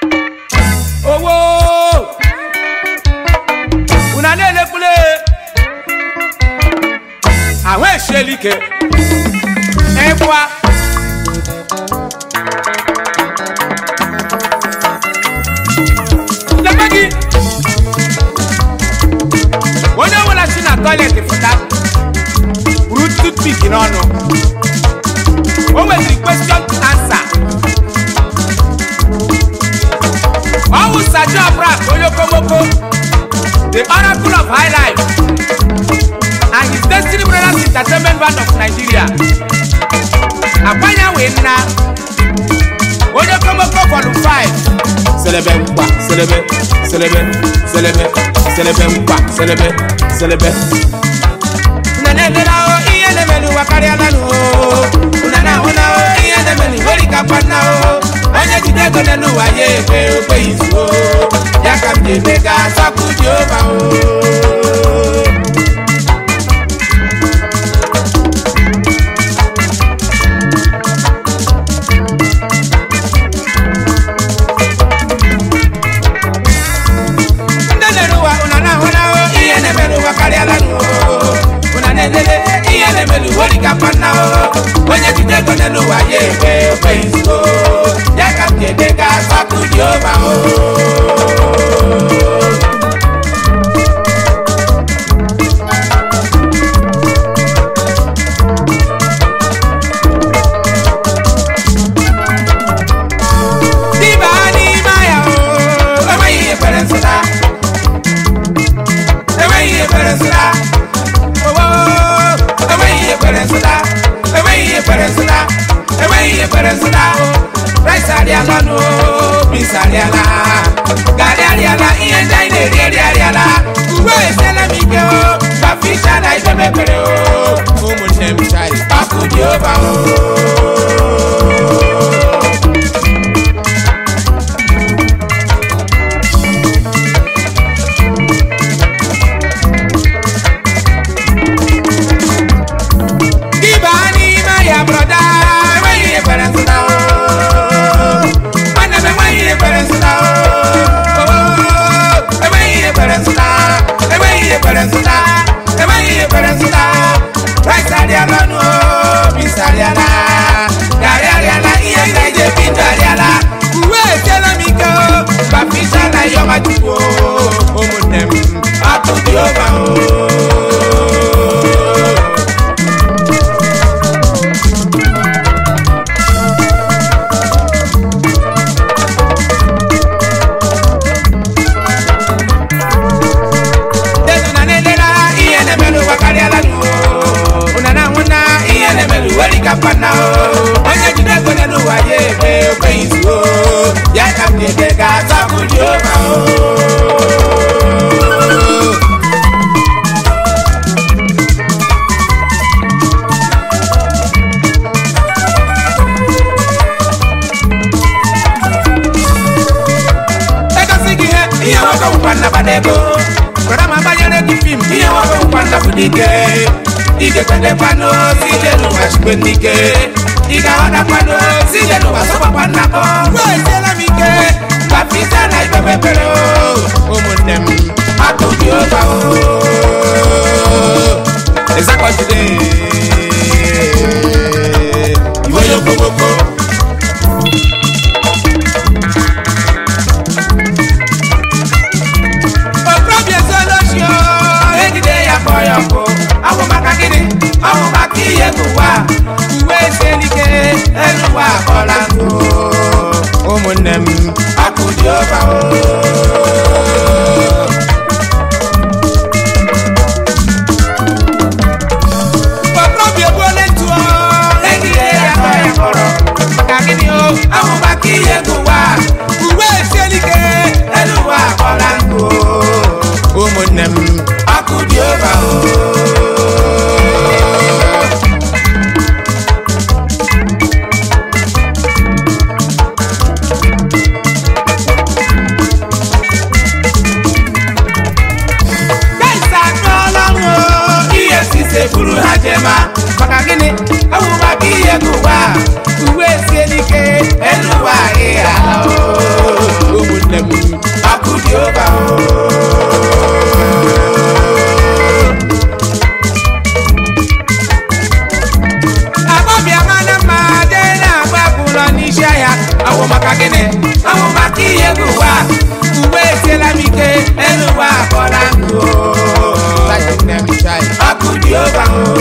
Owo una nele kule awe shelike ebwa lepagi wona wala sina toilet futa root toothpick no no always question answer Awu Sajo Abra Koyokomoko, the oracle of high life, and his Destiny Brothers Entertainment Band of Nigeria. Apanya Wena, Koyokomoko Volume 5. Celebe Mpa, Celebe, Celebe, Celebe, Celebe Mpa, Celebe, Celebe. Nanela o iye melu wakari alanu o. Nana ona o iye melu wori kapana o. Onye jide gone nu waye pe o pe isu ya kam je mega saku jova o Ndele wa unana hona o iye ne melu wakari alanu o unane lele iye ne melu wori kapana o onye jide gone nu waye pe o pe isu Yega saku Jehova Dibani maya o Ewe perensada Ewe perensada Ewe perensada Ewe perensada Ewe perensada Rice ariala no, beans ariala, gari ariala, iye ndaine ariala. Uwe sele mikeo, kafisha na ibe mekere o. Umunye mshai, paku Jehova o. Gibani maya brother, we perensada o. Ike kwende pano, sije nuwa shkwenike Ika wana pano, sije nuwa sopa panako Wai sela mike, kapisa na ibe pepero Umunem, aku Jehova o Eza kwa jide Iwe yoko moko Okrobye solosyo, egide ya koyoko Awo makakini, awo makiye kuwa Uwe selike, eluwa kolango Umunem, aku Jehova o maka gịnị ọnwụ maka ihe bụ ụwa uwe etiela m ike elu ụwa akpọla nkụ ọkụ dị oba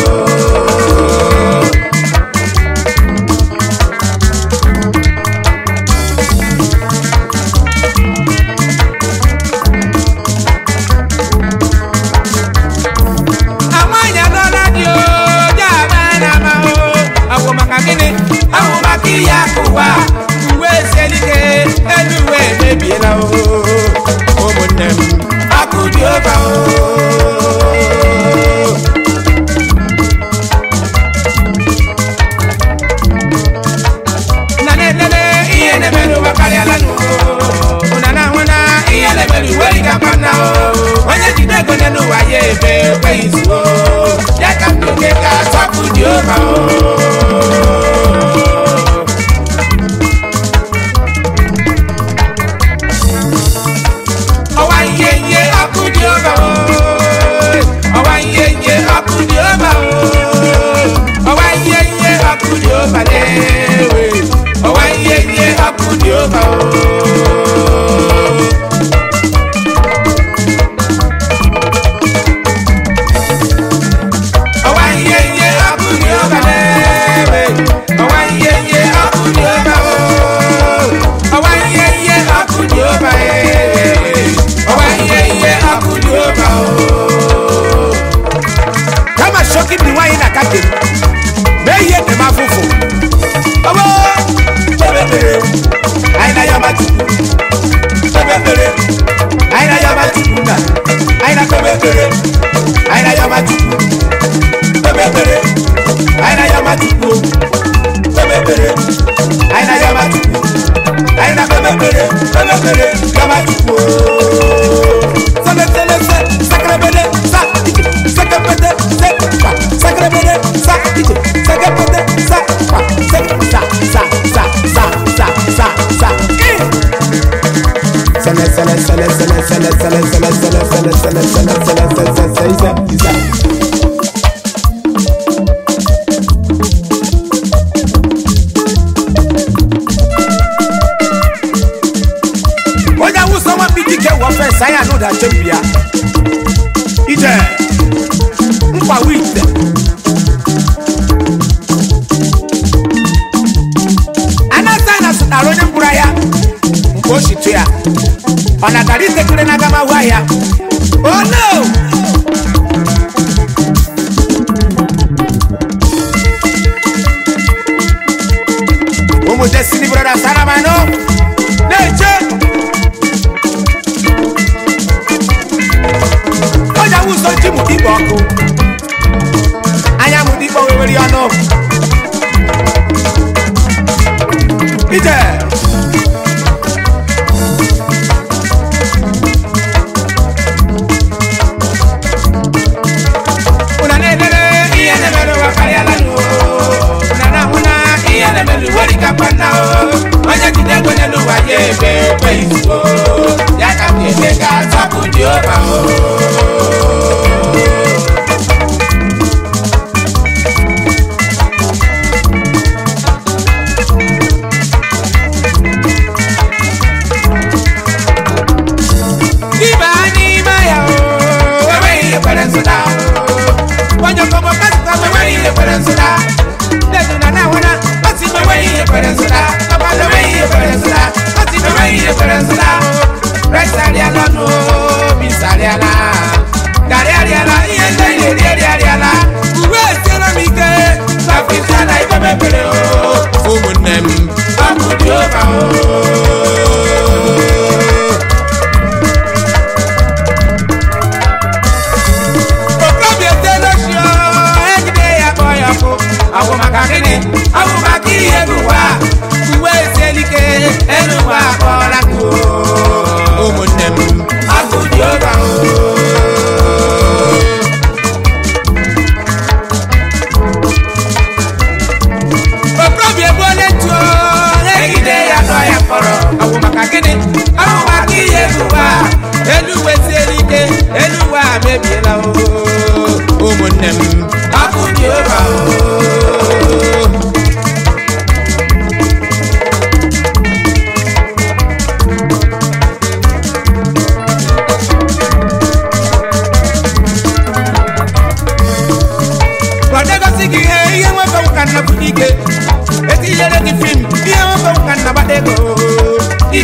wa uwe selike elu we mebiela o omunem akudi oba o nanelele iye nemelu wakali alanu unana wana iye nemelu weli kapana o onye jidego nenu waye ebe kwe isu o yaka mtuke ka takudi oba o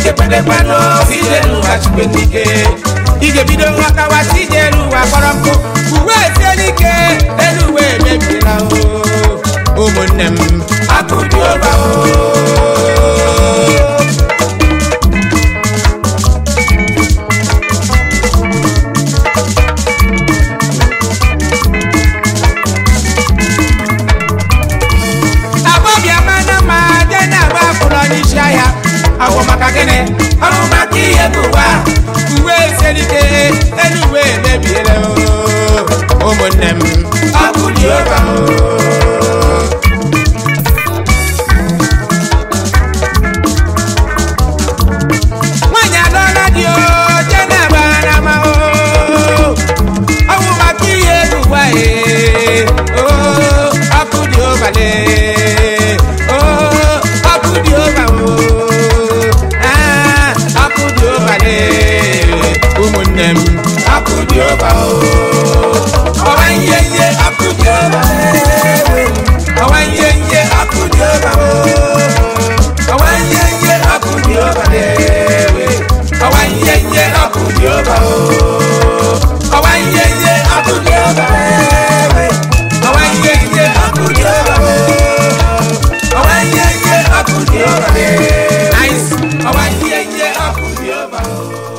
ige pede kwano sijelu achibendike ige bido wakawa sijelu akọrọmko uwe selike eluwe mebira o ụmụnne m akụdi ọba Awo makagene, awo makiye kuwa, uwe selike, eluwe mebiele o, omonem, akudi oba o. Mwanya lola dio, jene bana ma o, awo makiye kuwa o, akudi oba le, o, akudi oba o. Umunem akudi oba o awanyeye akudi oba awanyeye akudi oba o awanyeye akudi oba awanyeye akudi oba o awanyeye akudi oba awanyeye akudi oba awanyeye akudi oba nice awanyeye akudi oba